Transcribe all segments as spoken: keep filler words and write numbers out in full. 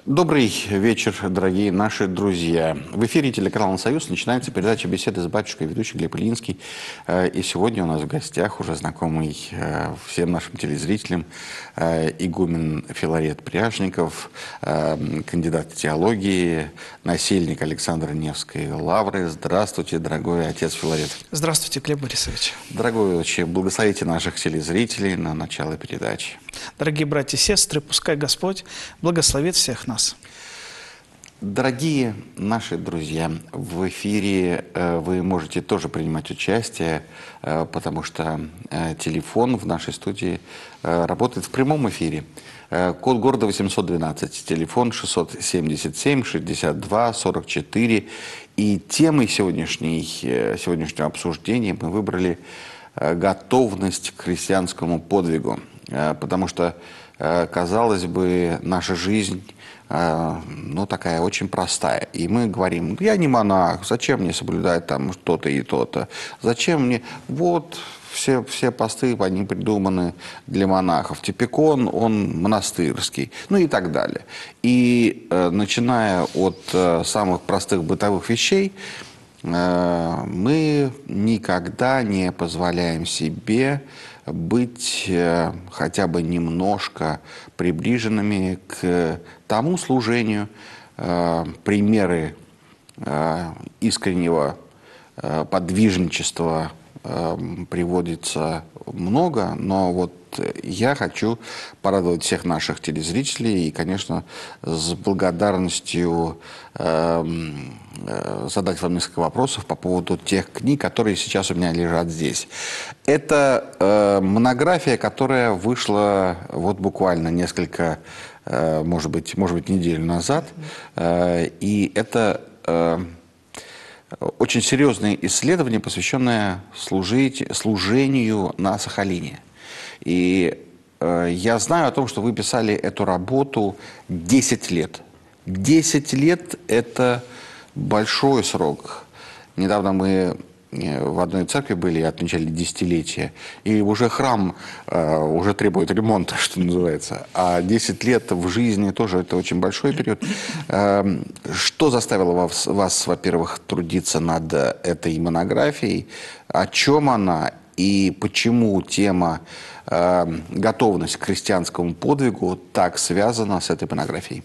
Добрый вечер, дорогие наши друзья. В эфире телеканала «Союз» начинается передача «Беседы с батюшкой», ведущий Глеб Ильинский. И сегодня у нас в гостях уже знакомый всем нашим телезрителям игумен Филарет Пряжников, кандидат теологии, насельник Александра Невской лавры. Здравствуйте, дорогой отец Филарет. Здравствуйте, Глеб Борисович. Дорогой отче, благословите наших телезрителей на начало передачи. Дорогие братья и сестры, пускай Господь благословит всех нас. Дорогие наши друзья, в эфире э, вы можете тоже принимать участие, э, потому что э, телефон в нашей студии э, работает в прямом эфире. Э, код города восемьсот двенадцать, телефон шестьсот семьдесят семь шестьдесят два сорок четыре. И темой сегодняшней, э, сегодняшнего обсуждения мы выбрали э, готовность к христианскому подвигу. Э, потому что, э, казалось бы, наша жизнь... ну, такая очень простая. И мы говорим, я не монах, зачем мне соблюдать там то-то и то-то? Зачем мне... Вот, все, все посты, они придуманы для монахов. Типикон, он монастырский, ну и так далее. И э, начиная от э, самых простых бытовых вещей, э, мы никогда не позволяем себе быть э, хотя бы немножко приближенными к тому служению. Э, примеры э, искреннего э, подвижничества э, приводится много, но вот я хочу порадовать всех наших телезрителей и, конечно, с благодарностью э, э, задать вам несколько вопросов по поводу тех книг, которые сейчас у меня лежат здесь. Это э, монография, которая вышла вот буквально несколько, э, может быть, может быть, неделю назад, э, и это э, очень серьезное исследование, посвященное служить, служению на Сахалине. И э, я знаю о том, что вы писали эту работу десять лет. десять лет – это большой срок. Недавно мы в одной церкви были и отмечали десятилетие, и уже храм э, уже требует ремонта, что называется. А десять лет в жизни тоже это очень большой период. Э, что заставило вас, вас, во-первых, трудиться над этой монографией? О чем она? И почему тема э, готовность к христианскому подвигу так связана с этой монографией?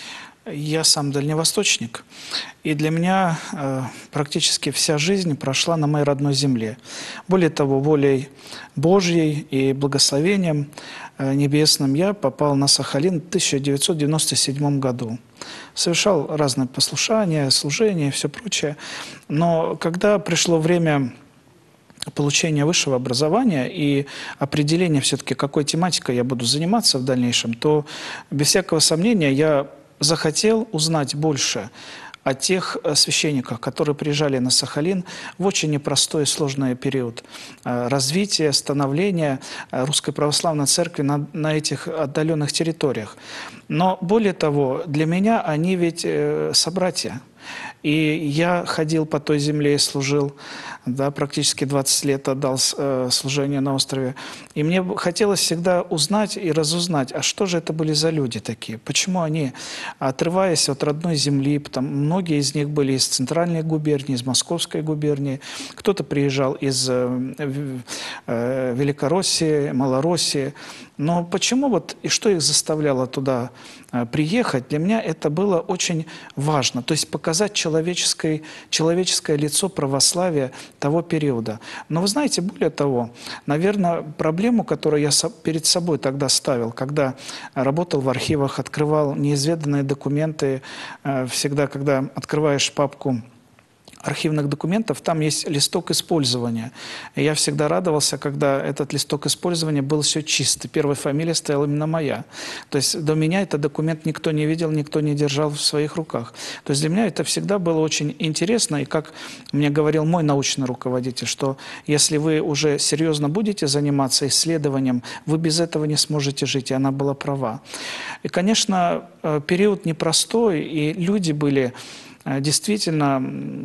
Я сам дальневосточник, и для меня э, практически вся жизнь прошла на моей родной земле. Более того, волей Божьей и благословением э, небесным я попал на Сахалин в тысяча девятьсот девяносто седьмом году. Совершал разные послушания, служения и все прочее. Но когда пришло время получения высшего образования и определения все-таки, какой тематикой я буду заниматься в дальнейшем, то без всякого сомнения я захотел узнать больше о тех священниках, которые приезжали на Сахалин в очень непростой и сложный период развития, становления Русской Православной Церкви на, на этих отдаленных территориях. Но более того, для меня они ведь собратья. И я ходил по той земле и служил, да, практически двадцать лет отдал э, служение на острове. И мне хотелось всегда узнать и разузнать, а что же это были за люди такие? Почему они, отрываясь от родной земли, потому, многие из них были из центральной губернии, из Московской губернии, кто-то приезжал из э, э, Великороссии, Малороссии. Но почему вот и что их заставляло туда э, приехать, для меня это было очень важно. То есть показать человеческое, человеческое лицо православия того периода. Но вы знаете, более того, наверное, проблему, которую я перед собой тогда ставил, когда работал в архивах, открывал неизведанные документы, э, всегда, когда открываешь папку архивных документов, там есть листок использования. И я всегда радовался, когда этот листок использования был все чистый. Первая фамилия стояла именно моя. То есть до меня этот документ никто не видел, никто не держал в своих руках. То есть для меня это всегда было очень интересно. И как мне говорил мой научный руководитель, что если вы уже серьезно будете заниматься исследованием, вы без этого не сможете жить. И она была права. И, конечно, период непростой, и люди были действительно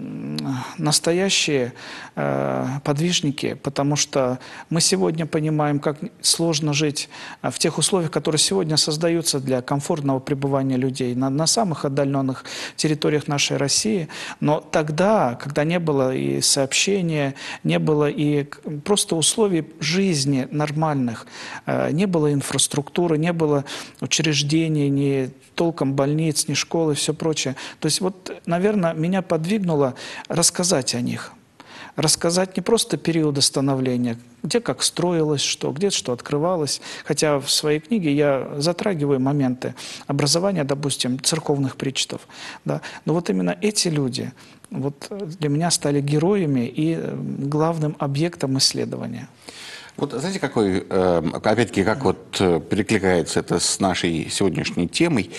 настоящие подвижники, потому что мы сегодня понимаем, как сложно жить в тех условиях, которые сегодня создаются для комфортного пребывания людей на, на самых отдаленных территориях нашей России. Но тогда, когда не было и сообщения, не было и просто условий жизни нормальных, не было инфраструктуры, не было учреждений, ни толком больниц, ни школы, все прочее. То есть вот, наверное, меня подвигнуло рассказать о них. Рассказать не просто периоды становления, где как строилось что, где что открывалось. Хотя в своей книге я затрагиваю моменты образования, допустим, церковных причтов. Да. Но вот именно эти люди вот для меня стали героями и главным объектом исследования. Вот знаете, какой, опять-таки, как вот перекликается это с нашей сегодняшней темой.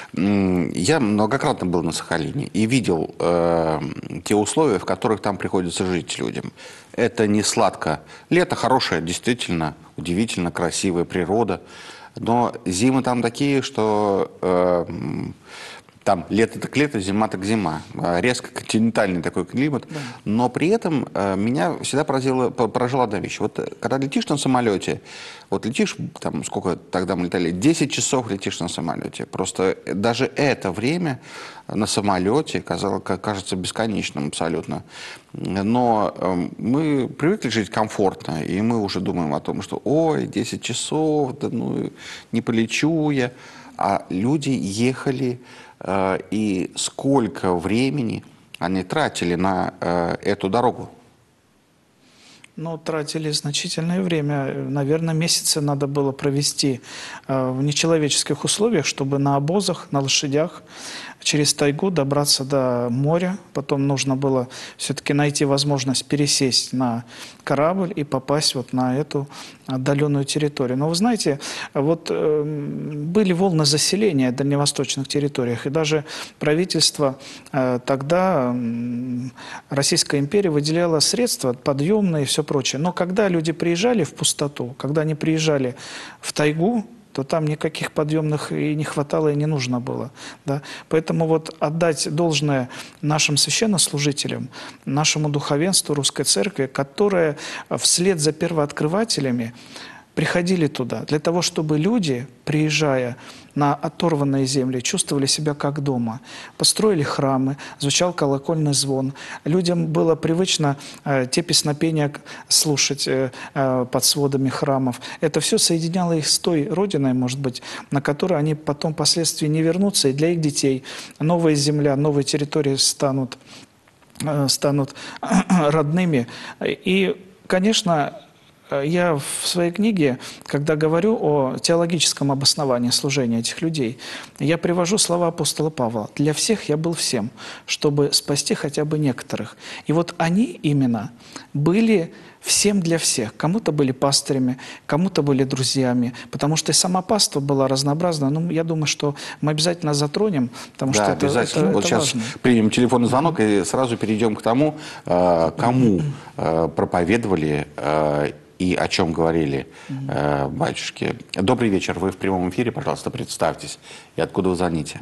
Я многократно был на Сахалине и видел э, те условия, в которых там приходится жить людям. Это не сладко. Лето хорошее, действительно, удивительно красивая природа. Но зимы там такие, что... Э, Там лето так лето, зима так зима. Резко континентальный такой климат. Да. Но при этом э, меня всегда поразила, поражала одна вещь. Вот когда летишь на самолете, вот летишь, там сколько тогда мы летали, десять часов летишь на самолете. Просто даже это время на самолете казалось, кажется бесконечным абсолютно. Но э, мы привыкли жить комфортно, и мы уже думаем о том, что ой, десять часов, да ну не полечу я. А люди ехали... И сколько времени они тратили на э, эту дорогу? Ну, тратили значительное время. Наверное, месяцы надо было провести э, в нечеловеческих условиях, чтобы на обозах, на лошадях через тайгу добраться до моря. Потом нужно было все-таки найти возможность пересесть на корабль и попасть вот на эту отдаленную территорию. Но вы знаете, вот э, были волны заселения в дальневосточных территориях, и даже правительство э, тогда, э, Российская империя, выделяла средства подъемные и все прочее. Но когда люди приезжали в пустоту, когда они приезжали в тайгу, то там никаких подъемных и не хватало, и не нужно было. Да? Поэтому вот отдать должное нашим священнослужителям, нашему духовенству Русской Церкви, которое вслед за первооткрывателями приходили туда, для того, чтобы люди, приезжая на оторванные земли, чувствовали себя как дома. Построили храмы, звучал колокольный звон. Людям было привычно э, те песнопения слушать э, э, под сводами храмов. Это все соединяло их с той родиной, может быть, на которую они потом впоследствии не вернутся, и для их детей новая земля, новые территории станут, э, станут родными. И, конечно, я в своей книге, когда говорю о теологическом обосновании служения этих людей, я привожу слова апостола Павла. «Для всех я был всем, чтобы спасти хотя бы некоторых». И вот они именно были всем для всех. Кому-то были пастырями, кому-то были друзьями, потому что и сама паства была разнообразна. Ну, я думаю, что мы обязательно затронем, потому да, что это, обязательно. это, вот это сейчас важно. Примем телефонный звонок и сразу перейдем к тому, кому проповедовали и о чем говорили э, батюшки. Добрый вечер, вы в прямом эфире, пожалуйста, представьтесь. И откуда вы звоните?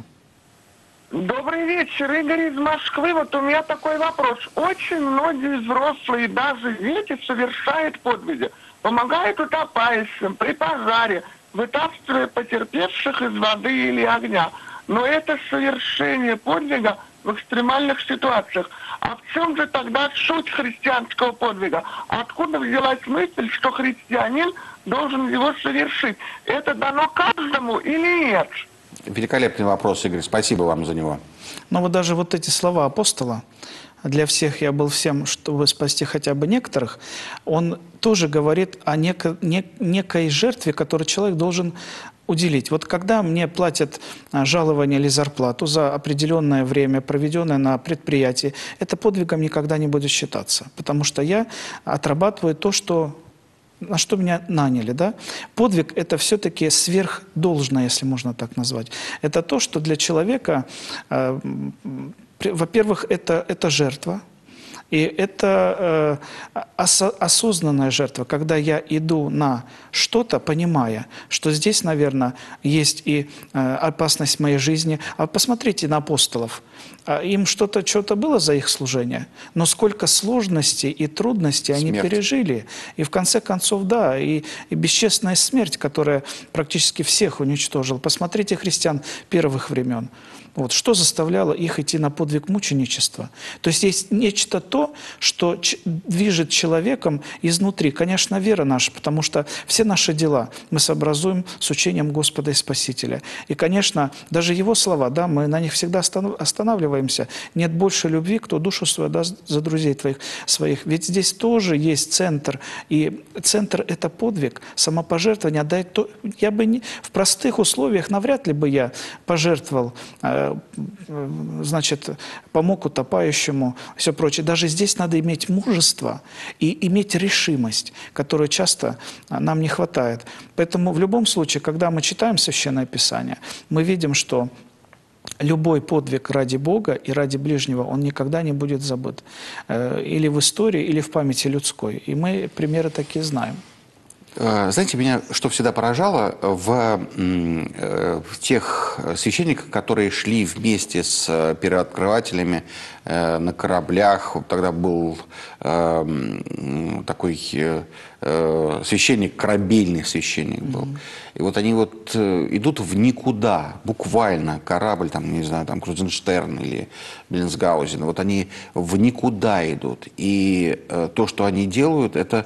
Добрый вечер, Игорь из Москвы. Вот у меня такой вопрос. Очень многие взрослые, даже дети, совершают подвиги. Помогают утопающим при пожаре, вытаскивая потерпевших из воды или огня. Но это совершение подвига в экстремальных ситуациях. А в чем же тогда суть христианского подвига? Откуда взялась мысль, что христианин должен его совершить? Это дано каждому или нет? Великолепный вопрос, Игорь. Спасибо вам за него. Но вот даже вот эти слова апостола «для всех я был всем, чтобы спасти хотя бы некоторых», он тоже говорит о неко, не, некой жертве, которую человек должен уделить. Вот когда мне платят жалование или зарплату за определенное время, проведенное на предприятии, это подвигом никогда не будет считаться, потому что я отрабатываю то, что... на что меня наняли, да? Подвиг – это все-таки сверхдолжное, если можно так назвать. Это то, что для человека, э, во-первых, это, это жертва. И это э, осо осознанная жертва, когда я иду на что-то, понимая, что здесь, наверное, есть и э, опасность моей жизни. А посмотрите на апостолов. Им что-то что-то было за их служение, но сколько сложностей и трудностей они Смерть. пережили. И в конце концов, да, и, и бесчестная смерть, которая практически всех уничтожила. Посмотрите христиан первых времен. Вот, что заставляло их идти на подвиг мученичества? То есть есть нечто то, что движет человеком изнутри. Конечно, вера наша, потому что все наши дела мы сообразуем с учением Господа и Спасителя. И, конечно, даже Его слова, да, мы на них всегда останавливаемся. Нет больше любви, кто душу свою даст за друзей твоих своих. Ведь здесь тоже есть центр. И центр – это подвиг, самопожертвование. Отдать то... Я бы не... В простых условиях навряд ли бы я пожертвовал, значит, помог утопающему, все прочее. Даже здесь надо иметь мужество и иметь решимость, которой часто нам не хватает. Поэтому в любом случае, когда мы читаем Священное Писание, мы видим, что любой подвиг ради Бога и ради ближнего, он никогда не будет забыт. Или в истории, или в памяти людской. И мы примеры такие знаем. Знаете, меня что всегда поражало в, в тех священниках, которые шли вместе с первооткрывателями на кораблях. Тогда был такой священник, корабельный священник был. Mm-hmm. И вот они вот идут в никуда, буквально, корабль, там, не знаю, там, Крузенштерн или Беллинсгаузен, вот они в никуда идут. И то, что они делают, это...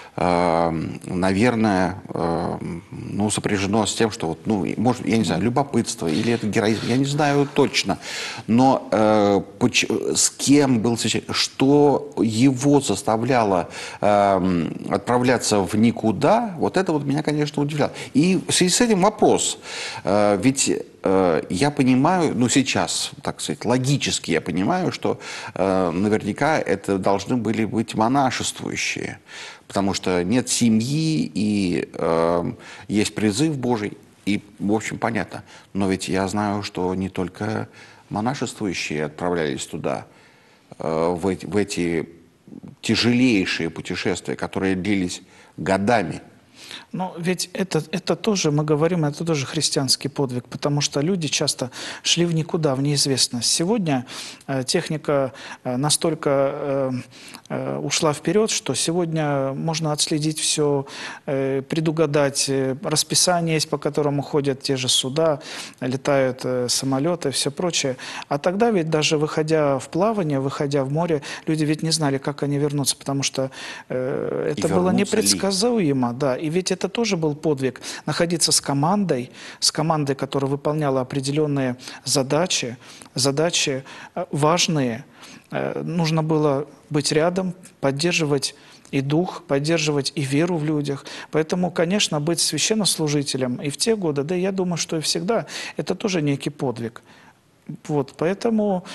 наверное, ну, сопряжено с тем, что, вот, ну, может, я не знаю, любопытство или это героизм, я не знаю точно, но э, с кем был священник, что его заставляло э, отправляться в никуда, вот это вот меня, конечно, удивляло. И в связи с этим вопрос, э, ведь э, я понимаю, ну, сейчас, так сказать, логически я понимаю, что э, наверняка это должны были быть монашествующие, потому что нет семьи, и э, есть призыв Божий, и, в общем, понятно. Но ведь я знаю, что не только монашествующие отправлялись туда, э, в, эти, в эти тяжелейшие путешествия, которые длились годами. Но ведь это, это тоже, мы говорим, это тоже христианский подвиг, потому что люди часто шли в никуда, в неизвестность. Сегодня э, техника э, настолько э, э, ушла вперед, что сегодня можно отследить все, э, предугадать. Э, расписание есть, по которому ходят те же суда, летают э, самолеты, все прочее. А тогда ведь даже выходя в плавание, выходя в море, люди ведь не знали, как они вернутся, потому что э, это было непредсказуемо. Да, и ведь это тоже был подвиг, находиться с командой, с командой, которая выполняла определенные задачи, задачи важные. Нужно было быть рядом, поддерживать и дух, поддерживать и веру в людях. Поэтому, конечно, быть священнослужителем и в те годы, да, я думаю, что и всегда, это тоже некий подвиг. Вот, поэтому,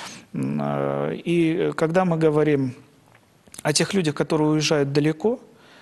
и когда мы говорим о тех людях, которые уезжают далеко,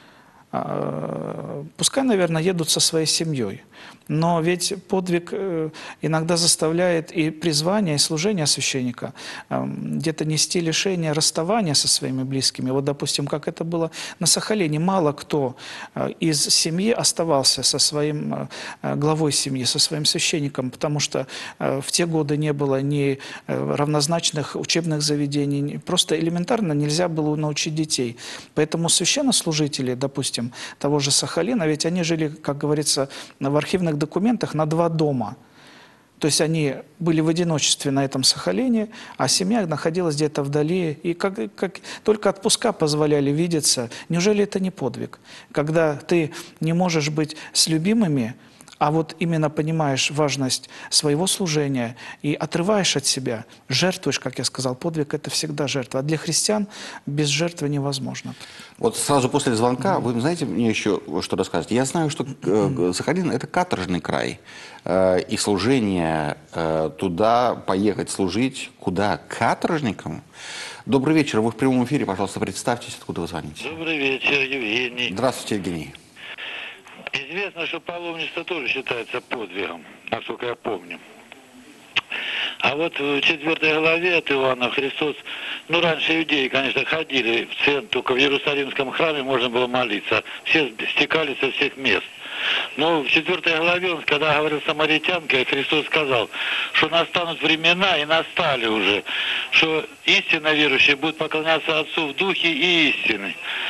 пускай, наверное, едут со своей семьей, но ведь подвиг иногда заставляет и призвание, и служение священника где-то нести лишение расставания со своими близкими. Вот, допустим, как это было на Сахалине. Мало кто из семьи оставался со своим главой семьи, со своим священником, потому что в те годы не было ни равнозначных учебных заведений, просто элементарно нельзя было научить детей. Поэтому священнослужители, допустим, того же Сахалина, ведь они жили, как говорится, в архивных документах на два дома. То есть они были в одиночестве на этом Сахалине, а семья находилась где-то вдали. И как, как только отпуска позволяли видеться, неужели это не подвиг? Когда ты не можешь быть с любимыми, а вот именно понимаешь важность своего служения и отрываешь от себя, жертвуешь, как я сказал, подвиг – это всегда жертва. А для христиан без жертвы невозможно. Вот сразу после звонка, вы знаете мне еще что рассказать? Я знаю, что Сахалин – это каторжный край. И служение туда, поехать служить, куда? Каторжникам? Добрый вечер, вы в прямом эфире, пожалуйста, представьтесь, откуда вы звоните. Добрый вечер, Евгений. Здравствуйте, Евгений. Известно, что паломничество тоже считается подвигом, насколько я помню. А вот в четвертой главе от Иоанна Христос Ну, раньше иудеи, конечно, ходили в центр, только в Иерусалимском храме можно было молиться. Все стекались со всех мест. Но в четвертой главе, он, когда говорил самаритянке, Христос сказал, что настанут времена, и настали уже, что истинно верующие будут поклоняться Отцу в духе и истины.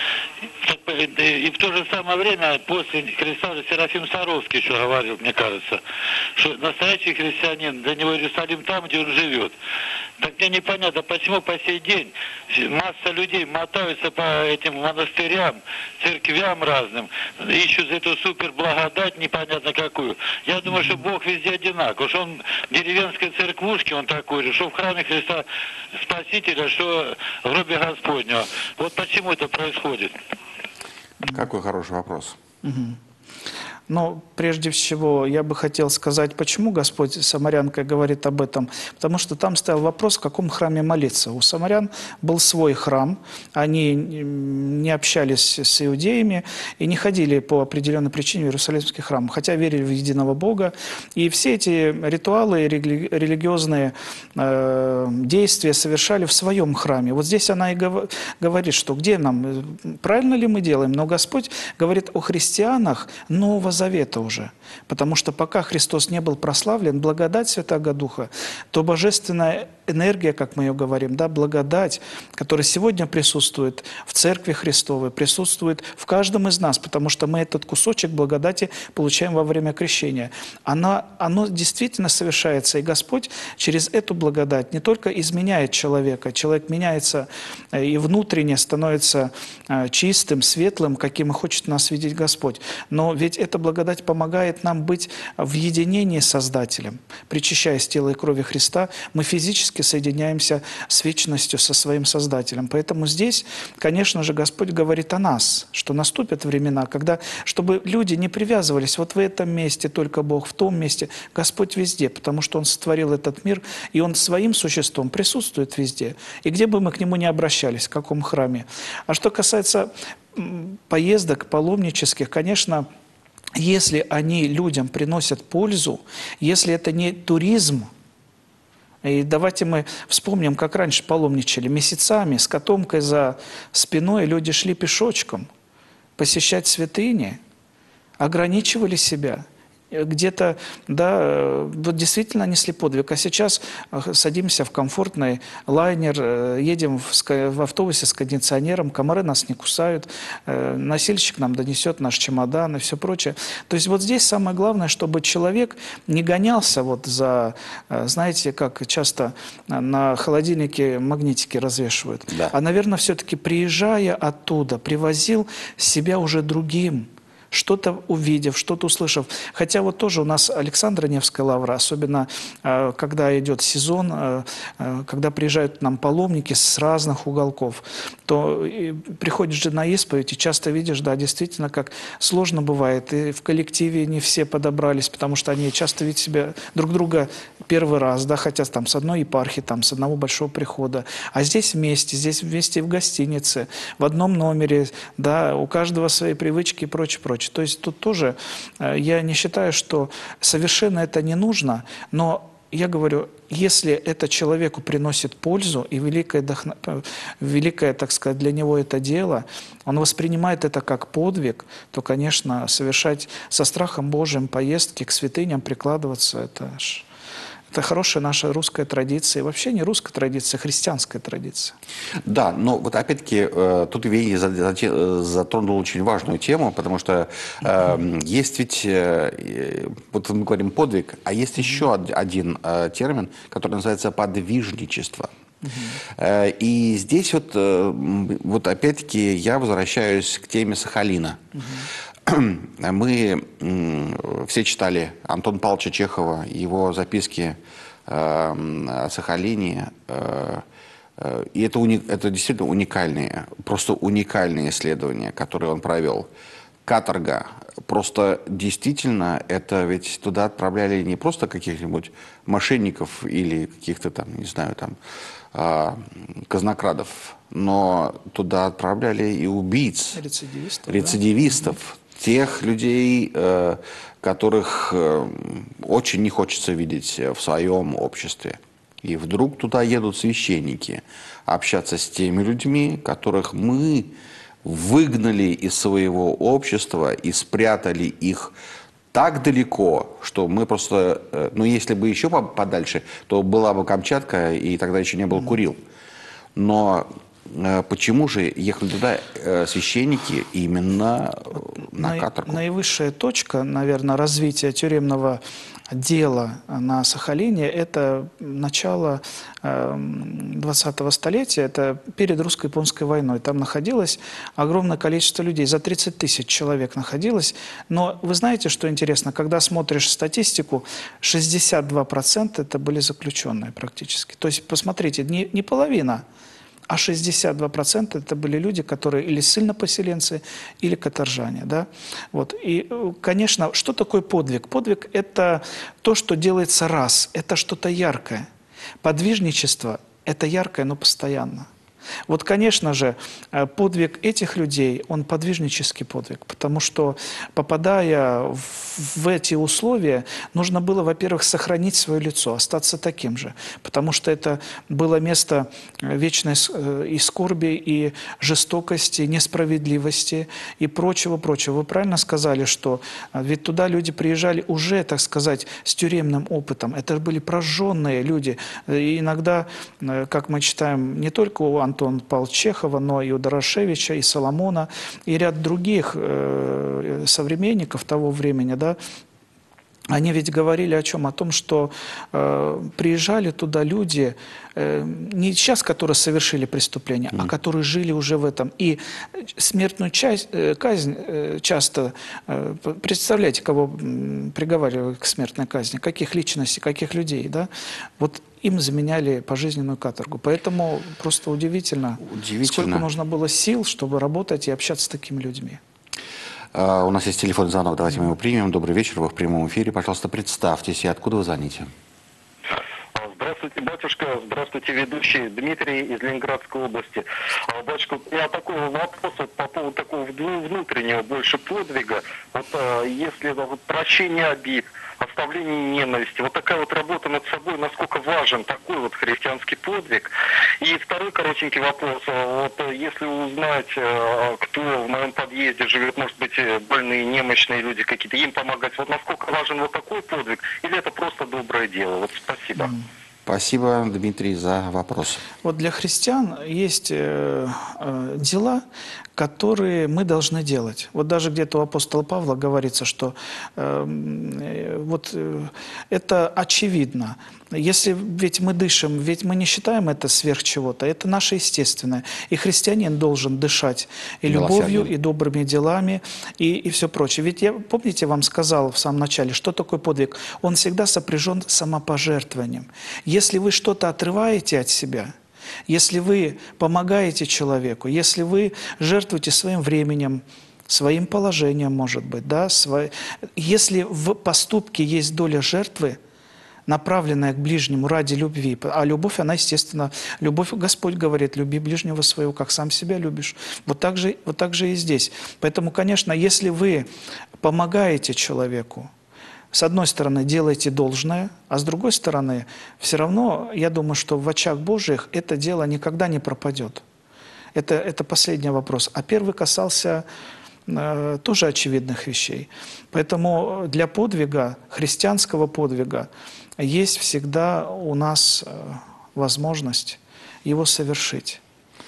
И в то же самое время, после Христа же Серафим Саровский еще говорил, мне кажется, что настоящий христианин, для него Иерусалим там, где он живет. Так мне непонятно, почему по сей день масса людей мотаются по этим монастырям, церквям разным, ищут эту супер благодать непонятно какую. Я думаю, что Бог везде одинаков, что он в деревенской церквушке, он такой же, что в храме Христа Спасителя, что в гробе Господнего. Вот почему это происходит. Какой хороший вопрос. Но прежде всего я бы хотел сказать, почему Господь самарянкой говорит об этом. Потому что там стоял вопрос, в каком храме молиться. У самарян был свой храм, они не общались с иудеями и не ходили по определенной причине в Иерусалимский храм, хотя верили в единого Бога. И все эти ритуалы, рели религиозные э, действия совершали в своем храме. Вот здесь она и гов говорит, что где нам, правильно ли мы делаем, но Господь говорит о христианах Нового Завета уже. Потому что пока Христос не был прославлен, благодать Святаго Духа, то божественная энергия, как мы ее говорим, да, благодать, которая сегодня присутствует в Церкви Христовой, присутствует в каждом из нас, потому что мы этот кусочек благодати получаем во время крещения. Она, оно действительно совершается, и Господь через эту благодать не только изменяет человека, человек меняется и внутренне становится чистым, светлым, каким и хочет нас видеть Господь, но ведь эта благодать помогает нам быть в единении с Создателем. Причащаясь тела и крови Христа, мы физически соединяемся с вечностью, со своим Создателем. Поэтому здесь, конечно же, Господь говорит о нас, что наступят времена, когда, чтобы люди не привязывались вот в этом месте только Бог, в том месте, Господь везде, потому что Он сотворил этот мир, и Он своим существом присутствует везде. И где бы мы к Нему ни обращались, в каком храме. А что касается поездок паломнических, конечно, если они людям приносят пользу, если это не туризм, и давайте мы вспомним, как раньше паломничали месяцами, с котомкой за спиной люди шли пешочком посещать святыни, ограничивали себя. Где-то, да, вот действительно несли подвиг. А сейчас садимся в комфортный лайнер, едем в, в автобусе с кондиционером, комары нас не кусают, носильщик нам донесет наш чемодан и все прочее. То есть вот здесь самое главное, чтобы человек не гонялся вот за, знаете, как часто на холодильнике магнитики развешивают, да. А, наверное, все-таки приезжая оттуда, привозил себя уже другим, что-то увидев, что-то услышав. Хотя вот тоже у нас Александра Невская лавра, особенно э, когда идет сезон, э, э, когда приезжают нам паломники с разных уголков, то и приходишь же на исповедь и часто видишь, да, действительно, как сложно бывает. И в коллективе не все подобрались, потому что они часто видят себя друг друга первый раз, да, хотя там с одной епархии, там с одного большого прихода. А здесь вместе, здесь вместе в гостинице, в одном номере, да, у каждого свои привычки и прочее, прочее. То есть тут тоже я не считаю, что совершенно это не нужно, но я говорю, если это человеку приносит пользу и великое, великое, так сказать, для него это дело, он воспринимает это как подвиг, то, конечно, совершать со страхом Божьим поездки к святыням, прикладываться, это ж... Это хорошая наша русская традиция. И вообще не русская традиция, а христианская традиция. Да, но вот опять-таки тут Евгений затронул очень важную тему, потому что э, есть ведь, э, вот мы говорим подвиг, а есть еще один э, термин, который называется подвижничество. Uh-huh. И здесь вот, вот опять-таки я возвращаюсь к теме Сахалина. Uh-huh. Мы все читали Антона Павловича Чехова, его записки о Сахалине. И это, уни... это действительно уникальные, просто уникальные исследования, которые он провел. Каторга. Просто действительно, это ведь туда отправляли не просто каких-нибудь мошенников или каких-то там, не знаю, там, казнокрадов, но туда отправляли и убийц, рецидивистов, рецидивистов да? Тех людей, которых очень не хочется видеть в своем обществе. И вдруг туда едут священники общаться с теми людьми, которых мы выгнали из своего общества и спрятали их так далеко, что мы просто, ну если бы еще подальше, то была бы Камчатка, и тогда еще не было Курил. Но почему же ехали туда священники именно на каторгу? Наивысшая точка, наверное, развития тюремного дела на Сахалине – это начало двадцатого столетия, это перед русско-японской войной. Там находилось огромное количество людей, за тридцать тысяч человек находилось. Но вы знаете, что интересно, когда смотришь статистику, шестьдесят два процента это были заключенные практически. То есть, посмотрите, не, не половина, а шестьдесят два процента это были люди, которые или ссыльнопоселенцы, или каторжане. Да? Вот. И, конечно, что такое подвиг? Подвиг – это то, что делается раз, это что-то яркое. Подвижничество – это яркое, но постоянно. Вот, конечно же, подвиг этих людей, он подвижнический подвиг, потому что, попадая в эти условия, нужно было, во-первых, сохранить свое лицо, остаться таким же, потому что это было место вечной и скорби, и жестокости, несправедливости и прочего-прочего. Вы правильно сказали, что ведь туда люди приезжали уже, так сказать, с тюремным опытом. Это были прожженные люди. И иногда, как мы читаем, не только у Антона Павла Чехова, но и у Дорошевича, и Соломона, и ряд других э, современников того времени, да, они ведь говорили о чем? О том, что э, приезжали туда люди, э, не сейчас, которые совершили преступление, mm. а которые жили уже в этом. И смертную часть, э, казнь э, часто, э, представляете, кого приговаривали к смертной казни, каких личностей, каких людей, да? Вот им заменяли пожизненную каторгу. Поэтому просто удивительно, удивительно, сколько нужно было сил, чтобы работать и общаться с такими людьми. Uh, у нас есть телефонный звонок, давайте мы его примем. Добрый вечер, вы в прямом эфире. Пожалуйста, представьтесь и откуда вы звоните? Здравствуйте, батюшка. Здравствуйте, ведущий. Дмитрий из Ленинградской области. Батюшка, у меня такой вопрос вот, по поводу такого внутреннего больше подвига. Вот если вот, прощение обид, оставление ненависти, вот такая вот работа над собой, насколько важен такой вот христианский подвиг. И второй коротенький вопрос. Вот если узнать, кто в моем подъезде живет, может быть, больные, немощные люди какие-то, им помогать, вот насколько важен вот такой подвиг, или это просто доброе дело? Вот спасибо. Спасибо, Дмитрий, за вопрос. Вот для христиан есть э, э, дела, которые мы должны делать. Вот даже где-то у апостола Павла говорится, что э, э, вот э, это очевидно. Если ведь мы дышим, ведь мы не считаем это сверх чего-то, это наше естественное. И христианин должен дышать и любовью, и добрыми делами, и, и все прочее. Ведь я, помните, вам сказал в самом начале, что такое подвиг? Он всегда сопряжен с самопожертвованием. Если вы что-то отрываете от себя, если вы помогаете человеку, если вы жертвуете своим временем, своим положением, может быть, да, свой... если в поступке есть доля жертвы, направленная к ближнему ради любви. А любовь, она, естественно, любовь, Господь говорит, люби ближнего своего, как сам себя любишь. Вот так же, вот так же и здесь. Поэтому, конечно, если вы помогаете человеку, с одной стороны, делаете должное, а с другой стороны, все равно, я думаю, что в очах Божьих это дело никогда не пропадет. Это, это последний вопрос. А первый касался э, тоже очевидных вещей. Поэтому для подвига, христианского подвига, есть всегда у нас возможность его совершить.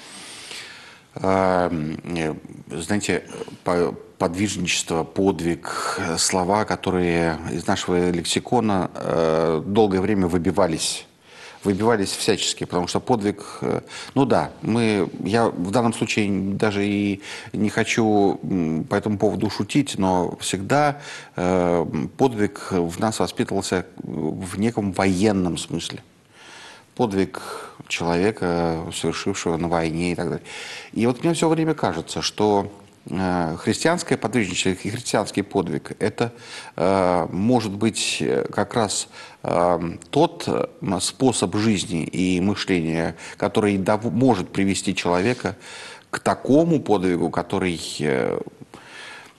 Знаете, подвижничество, подвиг, слова, которые из нашего лексикона долгое время выбивались. Выбивались всячески, потому что подвиг, ну да, мы, я в данном случае даже и не хочу по этому поводу шутить, но всегда э, подвиг в нас воспитывался в неком военном смысле. Подвиг человека, совершившего на войне и так далее. И вот мне все время кажется, что христианское подвижничество и христианский подвиг – это э, может быть как раз э, тот способ жизни и мышления, который да, может привести человека к такому подвигу, который э,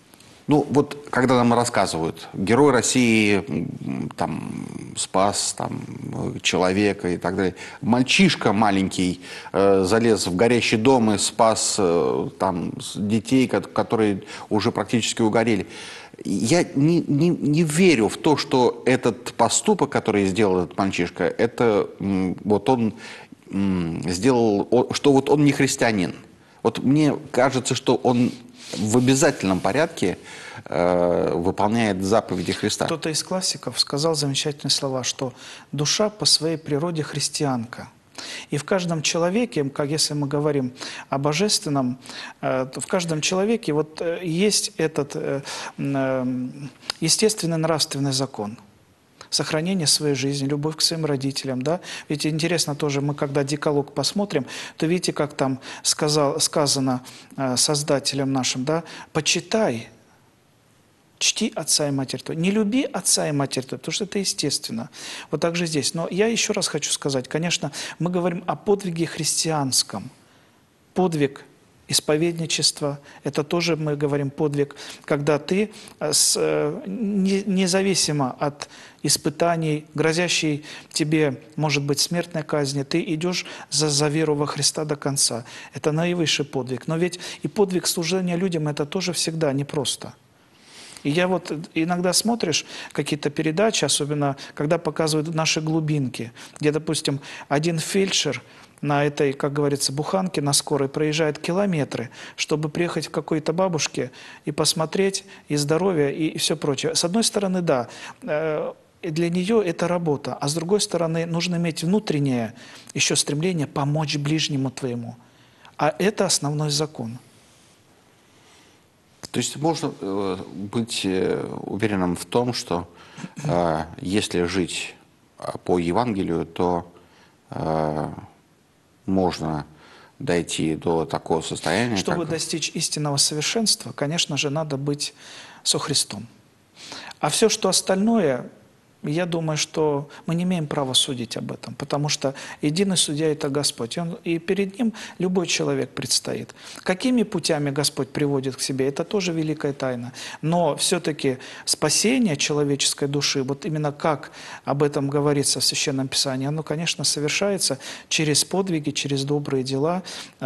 Ну, вот когда нам рассказывают, герой России там, спас там, человека и так далее. Мальчишка маленький э, залез в горящий дом и спас э, там, детей, которые уже практически угорели. Я не, не, не верю в то, что этот поступок, который сделал этот мальчишка, это вот он сделал, что вот он не христианин. Вот мне кажется, что он в обязательном порядке э, выполняет заповеди Христа. Кто-то из классиков сказал замечательные слова, что душа по своей природе христианка. И в каждом человеке, как если мы говорим о божественном, э, то в каждом человеке вот э, есть этот э, э, естественный нравственный закон. Сохранение своей жизни, любовь к своим родителям, да. Ведь интересно тоже, мы когда декалог посмотрим, то видите, как там сказал, сказано э, Создателем нашим, да, почитай, чти отца и матерь твою. Не люби отца и матерь твою, потому что это естественно. Вот так же здесь. Но я еще раз хочу сказать, конечно, мы говорим о подвиге христианском. Подвиг исповедничество, это тоже мы говорим подвиг, когда ты с, не, независимо от испытаний, грозящей тебе, может быть, смертной казни, ты идешь за, за веру во Христа до конца. Это наивысший подвиг. Но ведь и подвиг служения людям, это тоже всегда непросто. И я вот иногда смотришь какие-то передачи, особенно когда показывают наши глубинки, где, допустим, один фельдшер на этой, как говорится, буханке на скорой проезжает километры, чтобы приехать к какой-то бабушке и посмотреть, и здоровье, и, и все прочее. С одной стороны, да, для нее это работа, а с другой стороны, нужно иметь внутреннее еще стремление помочь ближнему твоему. А это основной закон. То есть можно э, быть э, уверенным в том, что э, если жить по Евангелию, то э, можно дойти до такого состояния. Чтобы как... достичь истинного совершенства, конечно же, надо быть со Христом. А все, что остальное, я думаю, что мы не имеем права судить об этом, потому что единый судья – это Господь, и, он, и перед Ним любой человек предстоит. Какими путями Господь приводит к себе – это тоже великая тайна. Но все-таки спасение человеческой души, вот именно как об этом говорится в Священном Писании, оно, конечно, совершается через подвиги, через добрые дела,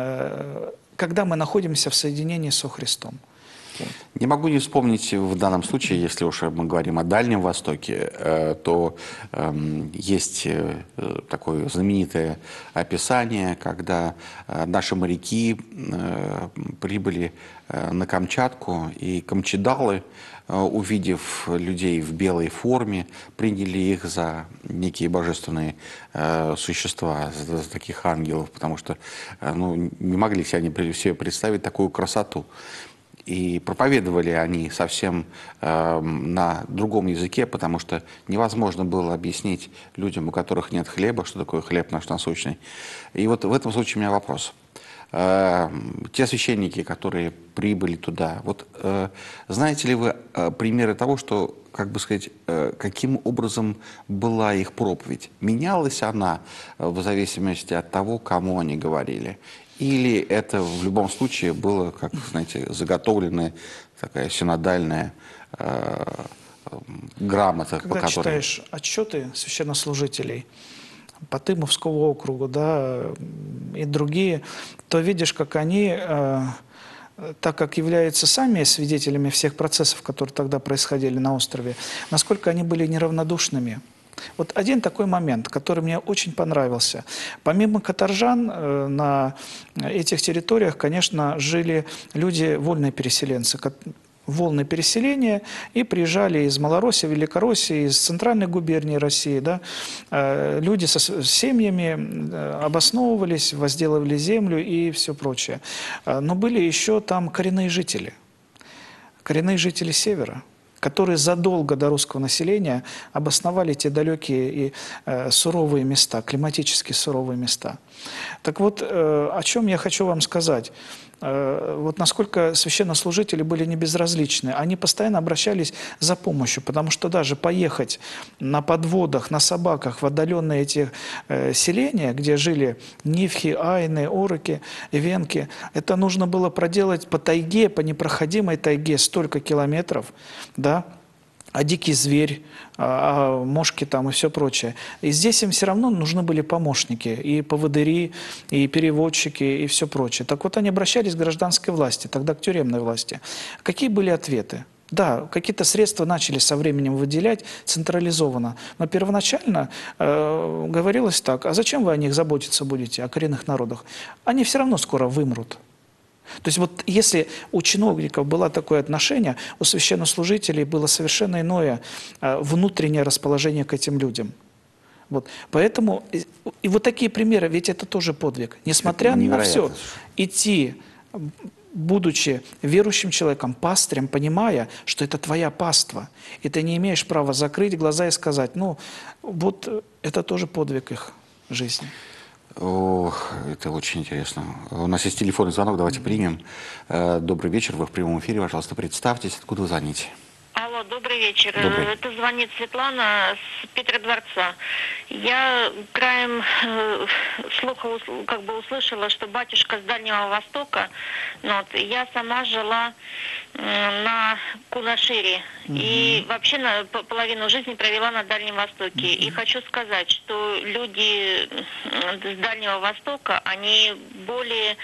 когда мы находимся в соединении со Христом. Не могу не вспомнить в данном случае, если уж мы говорим о Дальнем Востоке, то есть такое знаменитое описание, когда наши моряки прибыли на Камчатку, и камчедалы, увидев людей в белой форме, приняли их за некие божественные существа, за таких ангелов, потому что ну, не могли себе себе представить такую красоту. И проповедовали они совсем э, на другом языке, потому что невозможно было объяснить людям, у которых нет хлеба, что такое хлеб наш насущный. И вот в этом случае у меня вопрос. Э, те священники, которые прибыли туда, вот э, знаете ли вы э, примеры того, что, как бы сказать, э, каким образом была их проповедь? Менялась она э, в зависимости от того, кому они говорили? Или это в любом случае было, как, знаете, заготовленная такая синодальная э, грамота, Когда по которой... читаешь отчеты священнослужителей по Тымовскому округу, да, и другие, то видишь, как они, э, так как являются сами свидетелями всех процессов, которые тогда происходили на острове, насколько они были неравнодушными. Вот один такой момент, который мне очень понравился. Помимо каторжан, э, на этих территориях, конечно, жили люди, вольные переселенцы, волны переселения, и приезжали из Малороссии, Великороссии, из центральной губернии России, да, э, люди со семьями э, обосновывались, возделывали землю и все прочее. Э, но были еще там коренные жители, коренные жители севера, которые задолго до русского населения обосновали те далекие и э, суровые места, климатически суровые места. Так вот, э, о чем я хочу вам сказать. э, вот насколько священнослужители были не безразличны. Они постоянно обращались за помощью, потому что даже поехать на подводах, на собаках в отдаленные эти э, селения, где жили нивхи, айны, ороки, венки, это нужно было проделать по тайге, по непроходимой тайге столько километров, да, а дикий зверь, а, а мошки там и все прочее. И здесь им все равно нужны были помощники, и поводыри, и переводчики, и все прочее. Так вот они обращались к гражданской власти, тогда к тюремной власти. Какие были ответы? Да, какие-то средства начали со временем выделять централизованно, но первоначально э, говорилось так: а зачем вы о них заботиться будете, о коренных народах? Они все равно скоро вымрут. То есть вот если у чиновников было такое отношение, у священнослужителей было совершенно иное э, внутреннее расположение к этим людям. Вот. Поэтому и, и вот такие примеры, ведь это тоже подвиг. Несмотря на все, идти, будучи верующим человеком, пастырем, понимая, что это твоя паства, и ты не имеешь права закрыть глаза и сказать, ну вот это тоже подвиг их жизни. Ох, это очень интересно. У нас есть телефонный звонок, давайте примем. Добрый вечер, вы в прямом эфире, пожалуйста, представьтесь, откуда вы звоните? Алло, добрый вечер. Добрый. Это звонит Светлана с Петродворца. Я краем э, слуха как бы услышала, что батюшка с Дальнего Востока. Ну, вот, я сама жила э, на Кунашире. Mm-hmm. И вообще на, половину жизни провела на Дальнем Востоке. Mm-hmm. И хочу сказать, что люди с Дальнего Востока, они более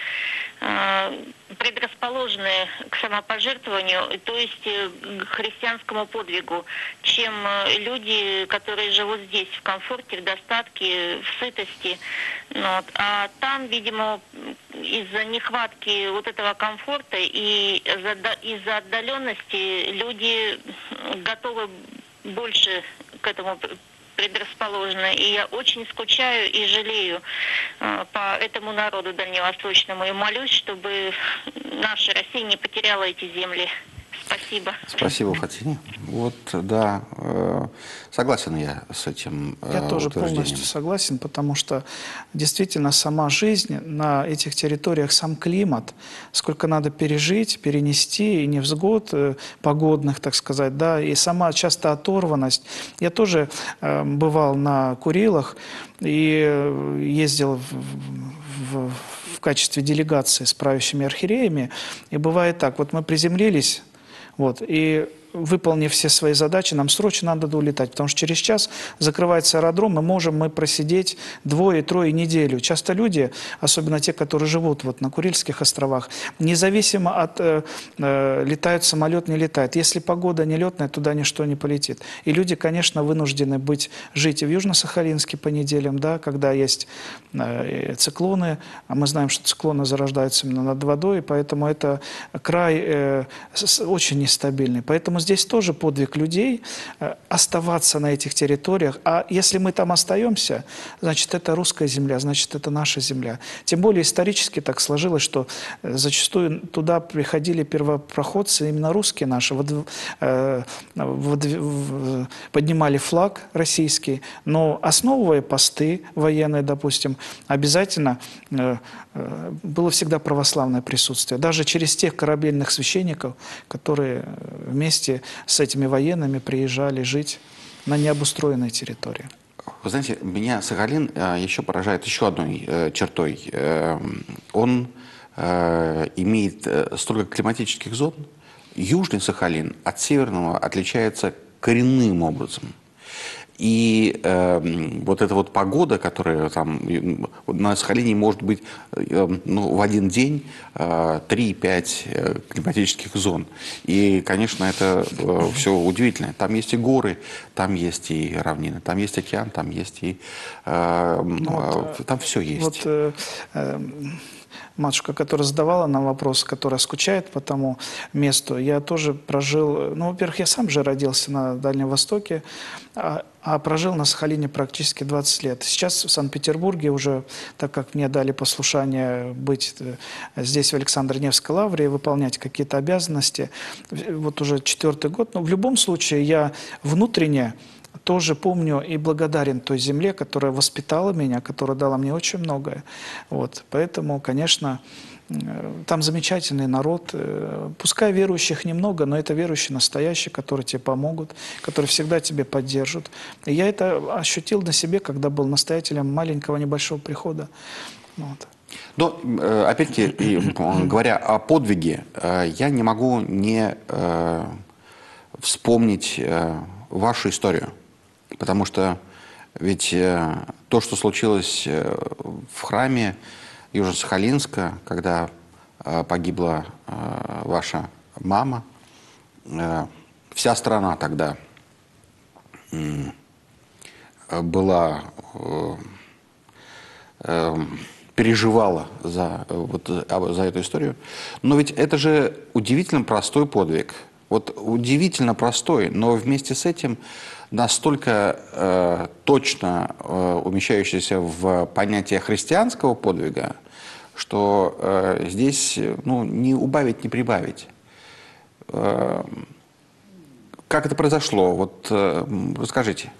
предрасположены к самопожертвованию, то есть к христианскому подвигу, чем люди, которые живут здесь в комфорте, в достатке, в сытости. Вот. А там, видимо, из-за нехватки вот этого комфорта и из-за отдаленности люди готовы больше к этому предрасположена. И я очень скучаю и жалею э, по этому народу дальневосточному. И молюсь, чтобы наша Россия не потеряла эти земли. Спасибо. Спасибо, Фатине. Вот, да, э, согласен я с этим э, Я тоже полностью согласен, потому что действительно сама жизнь на этих территориях, сам климат, сколько надо пережить, перенести, и невзгод э, погодных, так сказать, да, и сама часто оторванность. Я тоже э, бывал на Курилах и ездил в, в, в качестве делегации с правящими архиереями, и бывает так, вот мы приземлились, вот, и выполнив все свои задачи, нам срочно надо улетать, потому что через час закрывается аэродром, и можем мы просидеть двое-трое неделю. Часто люди, особенно те, которые живут вот на Курильских островах, независимо от э, э, летают самолет, не летает. Если погода нелетная, туда ничто не полетит. И люди, конечно, вынуждены быть, жить и в Южно-Сахалинске по неделям, да, когда есть э, циклоны, а мы знаем, что циклоны зарождаются именно над водой, поэтому это край э, с, очень нестабильный. Поэтому здесь тоже подвиг людей оставаться на этих территориях. А если мы там остаемся, значит, это русская земля, значит, это наша земля. Тем более исторически так сложилось, что зачастую туда приходили первопроходцы, именно русские наши, поднимали флаг российский, но основывая посты военные, допустим, обязательно было всегда православное присутствие. Даже через тех корабельных священников, которые вместе с этими военными приезжали жить на необустроенной территории. Вы знаете, меня Сахалин еще поражает еще одной чертой. Он имеет столько климатических зон. Южный Сахалин от северного отличается коренным образом. И э, вот эта вот погода, которая там на Сахалине может быть э, ну, в один день э, три-пять э, климатических зон. И, конечно, это э, все удивительно. Там есть и горы, там есть и равнины, там есть океан, там есть и... Э, ну, вот, там все есть. Вот, э, э, матушка, которая задавала нам вопрос, которая скучает по тому месту, я тоже прожил, ну, во-первых, я сам же родился на Дальнем Востоке, а, а прожил на Сахалине практически двадцать лет. Сейчас в Санкт-Петербурге уже, так как мне дали послушание быть здесь, в Александро-Невской лавре, и выполнять какие-то обязанности, вот уже четвертый год, но в любом случае я внутренне тоже помню и благодарен той земле, которая воспитала меня, которая дала мне очень многое. Вот. Поэтому, конечно, там замечательный народ. Пускай верующих немного, но это верующие настоящие, которые тебе помогут, которые всегда тебя поддержат. И я это ощутил на себе, когда был настоятелем маленького небольшого прихода. Вот. Но, опять-таки, говоря о подвиге, я не могу не вспомнить вашу историю. Потому что ведь то, что случилось в храме Южно-Сахалинска, когда погибла ваша мама, вся страна тогда была, переживала за, вот, за эту историю. Но ведь это же удивительно простой подвиг. Вот удивительно простой, но вместе с этим настолько э, точно э, умещающийся в понятие христианского подвига, что э, здесь ну, не убавить, не прибавить. Э, как это произошло? Вот э, расскажите.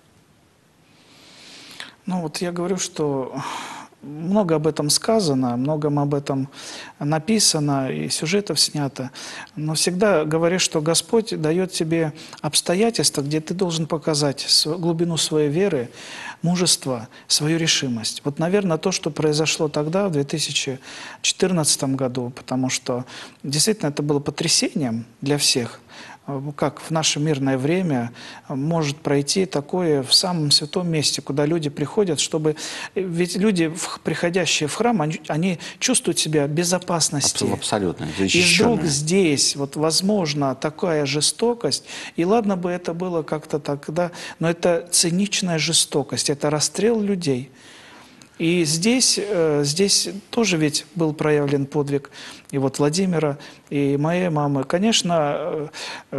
Ну вот я говорю, что много об этом сказано, много об этом написано, и сюжетов снято. Но всегда говорю, что Господь дает тебе обстоятельства, где ты должен показать глубину своей веры, мужество, свою решимость. Вот, наверное, то, что произошло тогда, в две тысячи четырнадцатом году, потому что действительно это было потрясением для всех. Как в наше мирное время может пройти такое в самом святом месте, куда люди приходят, чтобы... Ведь люди, приходящие в храм, они, они чувствуют себя в безопасности. Абсолютно, и вдруг здесь, вот, возможно, такая жестокость, и ладно бы это было как-то тогда, но это циничная жестокость, это расстрел людей. И здесь, здесь тоже ведь был проявлен подвиг и вот Владимира, и моей мамы. Конечно,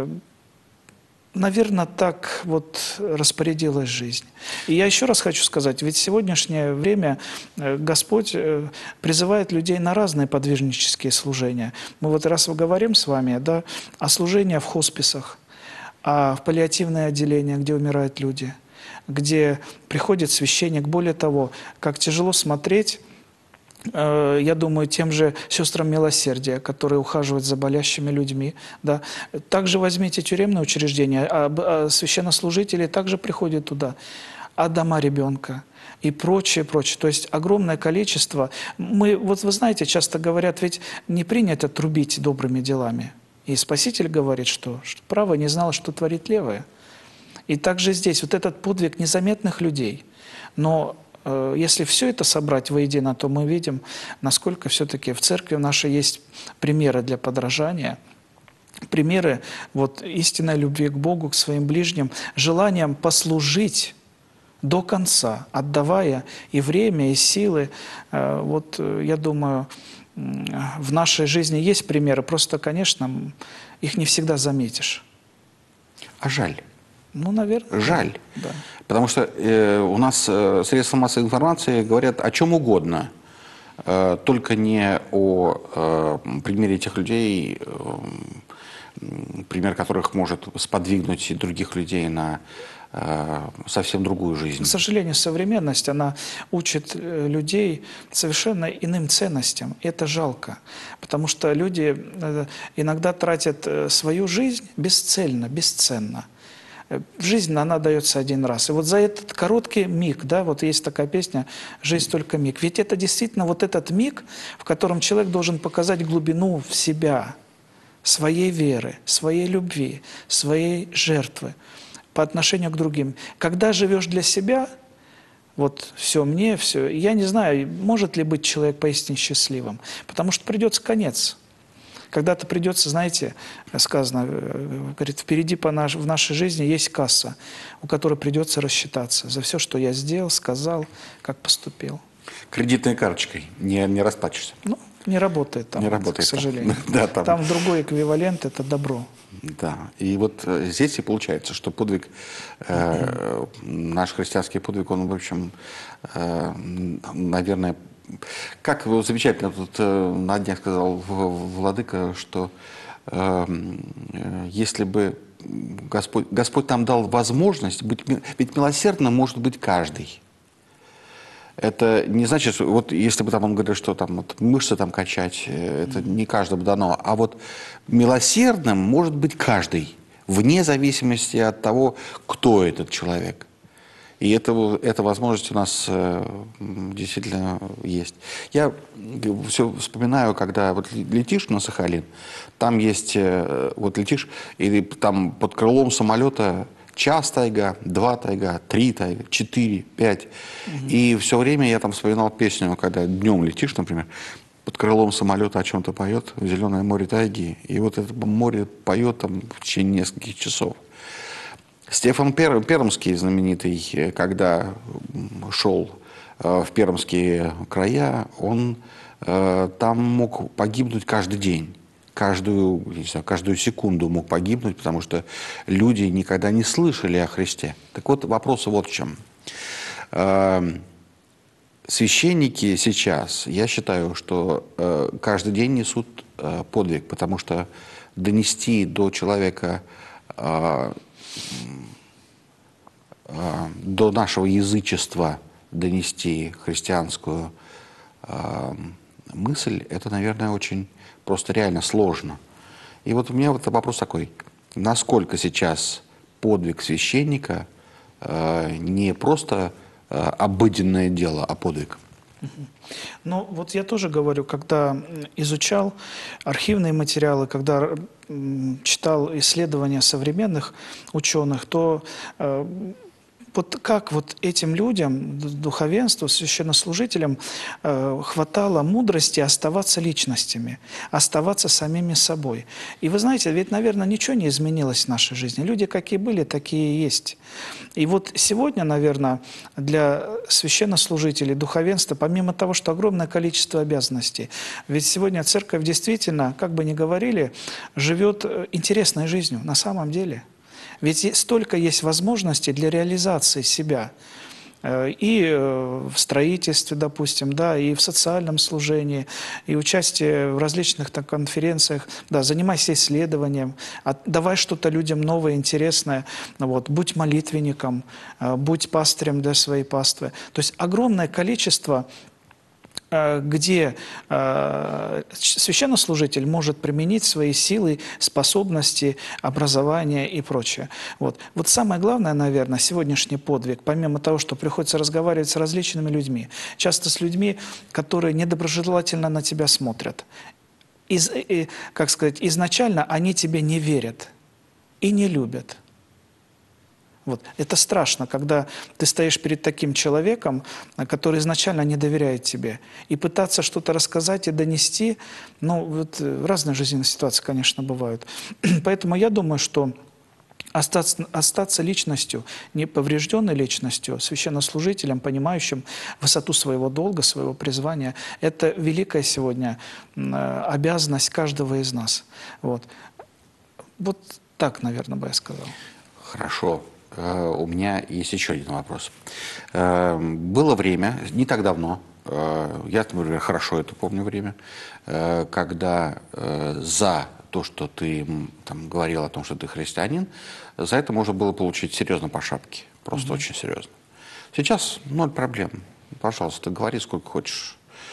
наверное, так вот распорядилась жизнь. И я еще раз хочу сказать, ведь в сегодняшнее время Господь призывает людей на разные подвижнические служения. Мы вот раз говорим с вами, да, о служении в хосписах, а в паллиативное отделение, где умирают люди, где приходит священник. Более того, как тяжело смотреть, э, я думаю, тем же сестрам милосердия, которые ухаживают за болящими людьми. Да. Также возьмите тюремное учреждение, а, а священнослужители также приходят туда, а дома ребенка и прочее, прочее. То есть огромное количество. Мы, вот вы знаете, часто говорят, ведь не принято трубить добрыми делами. И Спаситель говорит, что, что правое не знало, что творит левое. И также здесь вот этот подвиг незаметных людей. Но э, если все это собрать воедино, то мы видим, насколько все-таки в церкви нашей есть примеры для подражания, примеры вот, истинной любви к Богу, к своим ближним, желанием послужить до конца, отдавая и время, и силы. Э, вот я думаю, в нашей жизни есть примеры, просто, конечно, их не всегда заметишь. А жаль. Ну, наверное. Жаль. Да. Потому что э, у нас э, средства массовой информации говорят о чем угодно, э, только не о э, примере этих людей, э, пример которых может сподвигнуть и других людей на э, совсем другую жизнь. К сожалению, современность, она учит людей совершенно иным ценностям. И это жалко, потому что люди иногда тратят свою жизнь бесцельно, бесценно. Жизнь, она дается один раз. И вот за этот короткий миг, да, вот есть такая песня «Жизнь только миг». Ведь это действительно вот этот миг, в котором человек должен показать глубину в себя, своей веры, своей любви, своей жертвы по отношению к другим. Когда живешь для себя, вот все мне, все, я не знаю, может ли быть человек поистине счастливым, потому что придется конец. Когда-то придется, знаете, сказано, говорит, впереди по наш, в нашей жизни есть касса, у которой придется рассчитаться за все, что я сделал, сказал, как поступил. Кредитной карточкой не, не расплачешься. Ну, не работает там, не работает, к сожалению. Там. Да, там. Там другой эквивалент – это добро. Да, и вот здесь и получается, что подвиг, э, наш христианский подвиг, он, в общем, э, наверное, как замечательно тут э, на днях сказал владыка, что э, если бы Господь, Господь нам дал возможность быть... Ведь милосердным может быть каждый. Это не значит, что вот если бы там он говорил, что там вот, мышцы там качать, это не каждому дано. А вот милосердным может быть каждый, вне зависимости от того, кто этот человек. И это, эта возможность у нас э, действительно есть. Я все вспоминаю, когда вот летишь на Сахалин, там есть, э, вот летишь, и там под крылом самолета час тайга, два тайга, три тайга, четыре, пять. Угу. И все время я там вспоминал песню, когда днем летишь, например, под крылом самолета о чем-то поет «Зеленое море тайги». И вот это море поет там в течение нескольких часов. Стефан Пер, Пермский, знаменитый, когда шел э, в пермские края, он э, там мог погибнуть каждый день. Каждую, не знаю, каждую секунду мог погибнуть, потому что люди никогда не слышали о Христе. Так вот, вопрос вот в чем. Э, священники сейчас, я считаю, что э, каждый день несут э, подвиг, потому что донести до человека... Э, до нашего язычества донести христианскую э, мысль, это, наверное, очень просто реально сложно. И вот у меня вот вопрос такой. Насколько сейчас подвиг священника э, не просто э, обыденное дело, а подвиг? Ну, вот я тоже говорю, когда изучал архивные материалы, когда читал исследования современных ученых, то э, вот как вот этим людям, духовенству, священнослужителям э, хватало мудрости оставаться личностями, оставаться самими собой. И вы знаете, ведь, наверное, ничего не изменилось в нашей жизни. Люди какие были, такие и есть. И вот сегодня, наверное, для священнослужителей, духовенства, помимо того, что огромное количество обязанностей, ведь сегодня церковь действительно, как бы ни говорили, живет интересной жизнью на самом деле. Ведь столько есть возможностей для реализации себя. И в строительстве, допустим, да, и в социальном служении, и участие в различных там, конференциях, да, занимайся исследованием, давай что-то людям новое, интересное, вот, будь молитвенником, будь пастырем для своей паствы. То есть огромное количество, где э, священнослужитель может применить свои силы, способности, образование и прочее. Вот. Вот самое главное, наверное, сегодняшний подвиг, помимо того, что приходится разговаривать с различными людьми, часто с людьми, которые недоброжелательно на тебя смотрят. Из, и, как сказать, изначально они тебе не верят и не любят. Вот. Это страшно, когда ты стоишь перед таким человеком, который изначально не доверяет тебе. И пытаться что-то рассказать и донести, ну, вот разные жизненные ситуации, конечно, бывают. Поэтому я думаю, что остаться, остаться личностью, неповрежденной личностью, священнослужителем, понимающим высоту своего долга, своего призвания, это великая сегодня обязанность каждого из нас. Вот, вот так, наверное, бы я сказал. Хорошо. У меня есть еще один вопрос. Было время, не так давно, я, например, хорошо это помню время, когда за то, что ты там, говорил о том, что ты христианин, за это можно было получить серьезно по шапке, просто mm-hmm. очень серьезно. Сейчас ноль проблем. Пожалуйста, говори сколько хочешь.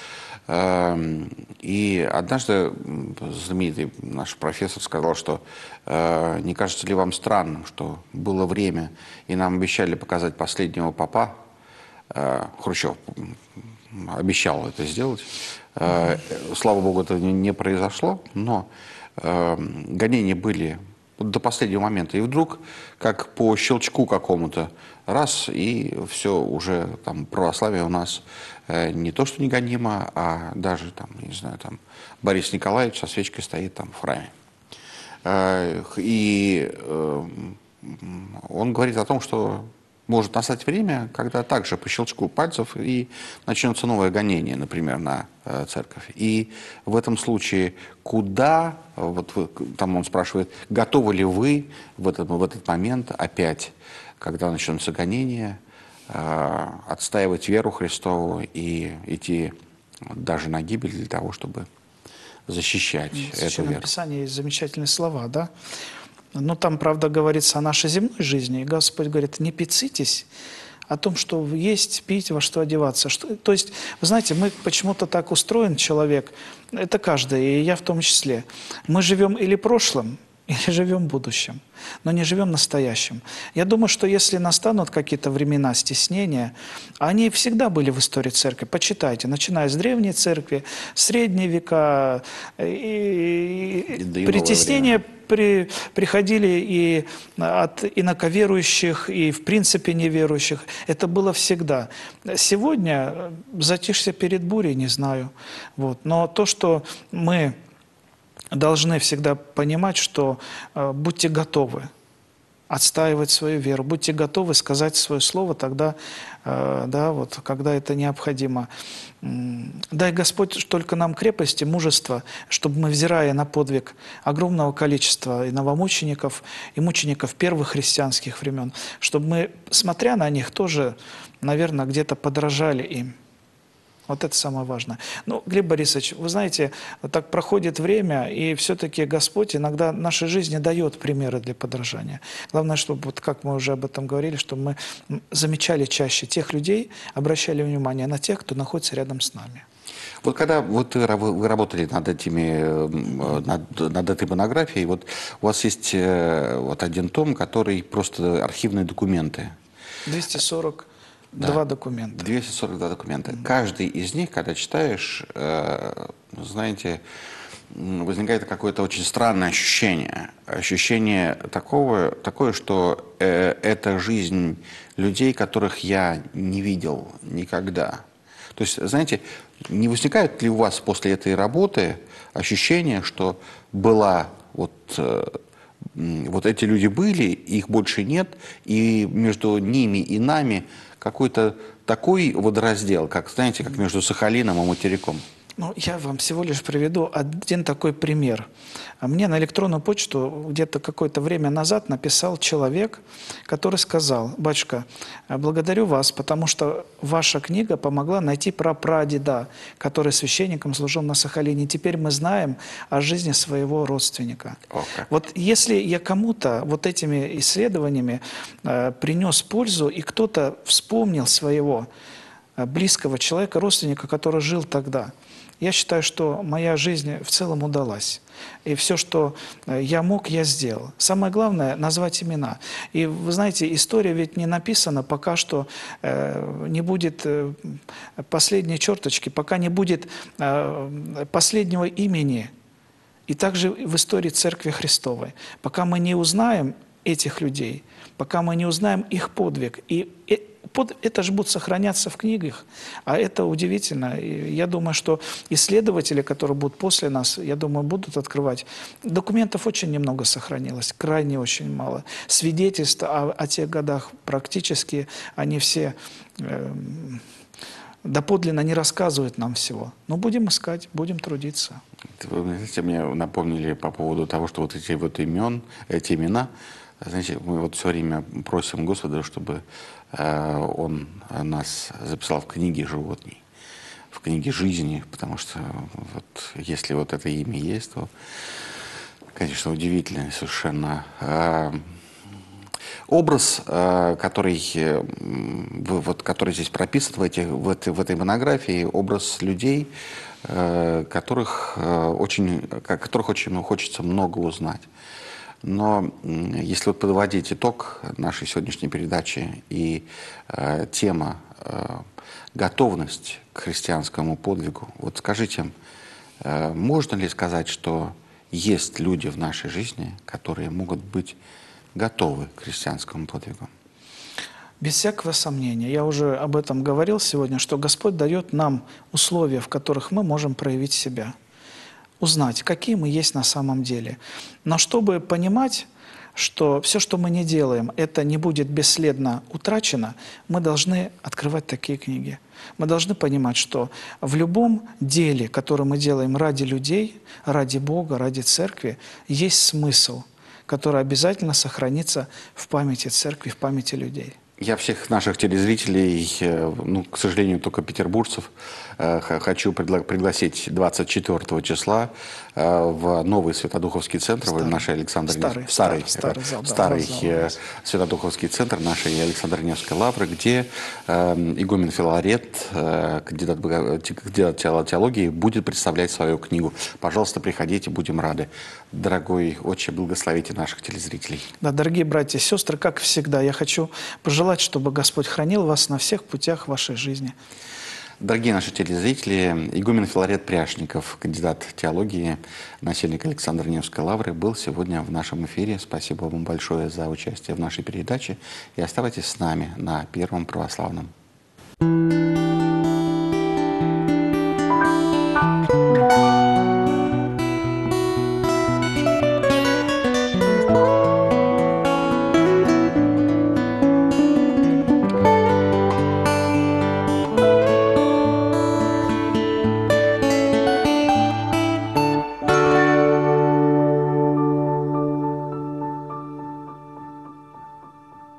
И однажды знаменитый наш профессор сказал, что не кажется ли вам странным, что было время, и нам обещали показать последнего попа, Хрущев обещал это сделать, слава богу, это не произошло, но гонения были до последнего момента, и вдруг, как по щелчку какому-то, раз, и все, уже там православие у нас э, не то что не гонимо, а даже там, не знаю, там Борис Николаевич со свечкой стоит там в храме. Э, и э, он говорит о том, что может настать время, когда также по щелчку пальцев и начнется новое гонение, например, на э, церковь. И в этом случае куда, вот вы, там он спрашивает, готовы ли вы в этот, в этот момент опять, когда начнется гонение, э, отстаивать веру Христову и идти даже на гибель для того, чтобы защищать в эту веру. В Писании есть замечательные слова, да? Но там, правда, говорится о нашей земной жизни. И Господь говорит, не пецитесь о том, что есть, пить, во что одеваться. Что, то есть, вы знаете, мы почему-то так устроен, человек, это каждый, и я в том числе. Мы живем или прошлым, или живем будущим, но не живем настоящим. Я думаю, что если настанут какие-то времена стеснения, они всегда были в истории церкви. Почитайте, начиная с древней церкви, средние века, и, и, и притеснения при, приходили и от инаковерующих, и в принципе неверующих. Это было всегда. Сегодня затишься перед бурей, не знаю. Вот. Но то, что мы должны всегда понимать, что э, будьте готовы отстаивать свою веру, будьте готовы сказать свое слово тогда, э, да, вот, когда это необходимо. Дай Господь только нам крепости, мужества, чтобы мы, взирая на подвиг огромного количества и новомучеников, и мучеников первых христианских времен, чтобы мы, смотря на них, тоже, наверное, где-то подражали им. Вот это самое важное. Ну, Глеб Борисович, вы знаете, так проходит время, и все-таки Господь иногда нашей жизни дает примеры для подражания. Главное, чтобы, вот как мы уже об этом говорили, чтобы мы замечали чаще тех людей, обращали внимание на тех, кто находится рядом с нами. Вот когда вот вы работали над этими, над, над этой монографией, вот у вас есть вот один том, который просто архивные документы. двести сорок два да, документа. двести сорок два документа. Mm-hmm. Каждый из них, когда читаешь, э, знаете, возникает какое-то очень странное ощущение. Ощущение такого, такое, что э, это жизнь людей, которых я не видел никогда. То есть, знаете, не возникает ли у вас после этой работы ощущение, что была вот... Э, вот эти люди были, их больше нет, и между ними и нами какой-то такой водораздел, как, знаете, как между Сахалином и материком? Ну, я вам всего лишь приведу один такой пример. Мне на электронную почту где-то какое-то время назад написал человек, который сказал: «Батюшка, благодарю вас, потому что ваша книга помогла найти прапрадеда, который священником служил на Сахалине. Теперь мы знаем о жизни своего родственника». Okay. Вот если я кому-то вот этими исследованиями э, принес пользу, и кто-то вспомнил своего э, близкого человека, родственника, который жил тогда, я считаю, что моя жизнь в целом удалась. И все, что я мог, я сделал. Самое главное – назвать имена. И вы знаете, история ведь не написана, пока что э, не будет э, последней черточки, пока не будет э, последнего имени. И также в истории Церкви Христовой. Пока мы не узнаем этих людей, пока мы не узнаем их подвиг, и под, это же будет сохраняться в книгах, а это удивительно. И я думаю, что исследователи, которые будут после нас, я думаю, будут открывать. Документов очень немного сохранилось, крайне очень мало. Свидетельств о, о тех годах практически, они все э, доподлинно не рассказывают нам всего. Но будем искать, будем трудиться. Вы, знаете, мне напомнили по поводу того, что вот эти вот имен, эти имена, знаете, мы вот все время просим Господа, чтобы э, Он нас записал в книге животней, в книге жизни, потому что вот, если вот это имя есть, то, конечно, удивительно совершенно. Э, образ, э, который, э, вот, который здесь прописан в, этих, в, этой, в этой монографии, образ людей, э, которых, э, очень, которых очень хочется много узнать. Но если вот подводить итог нашей сегодняшней передачи и э, тема э, готовность к христианскому подвигу, вот скажите, э, можно ли сказать, что есть люди в нашей жизни, которые могут быть готовы к христианскому подвигу? Без всякого сомнения. Я уже об этом говорил сегодня, что Господь дает нам условия, в которых мы можем проявить себя. Узнать, какие мы есть на самом деле. Но чтобы понимать, что все, что мы не делаем, это не будет бесследно утрачено, мы должны открывать такие книги. Мы должны понимать, что в любом деле, которое мы делаем ради людей, ради Бога, ради церкви, есть смысл, который обязательно сохранится в памяти церкви, в памяти людей. Я всех наших телезрителей, ну, к сожалению, только петербуржцев, хочу пригла пригласить двадцать четвёртого числа в новый Святодуховский центр, Старый. нашей Александр Старый, старый, старый, старый зал, да, старый зал у нас. Святодуховский центр нашей Александр Невской лавры, где э, игумен Филарет, э, кандидат, кандидат теологии, будет представлять свою книгу. Пожалуйста, приходите, будем рады. Дорогой отче, благословите наших телезрителей. Да, дорогие братья и сестры, как всегда, я хочу пожелать, чтобы Господь хранил вас на всех путях вашей жизни. Дорогие наши телезрители, игумен Филарет Пряшников, кандидат теологии, насельник Александр Невской лавры, был сегодня в нашем эфире. Спасибо вам большое за участие в нашей передаче. И оставайтесь с нами на Первом Православном.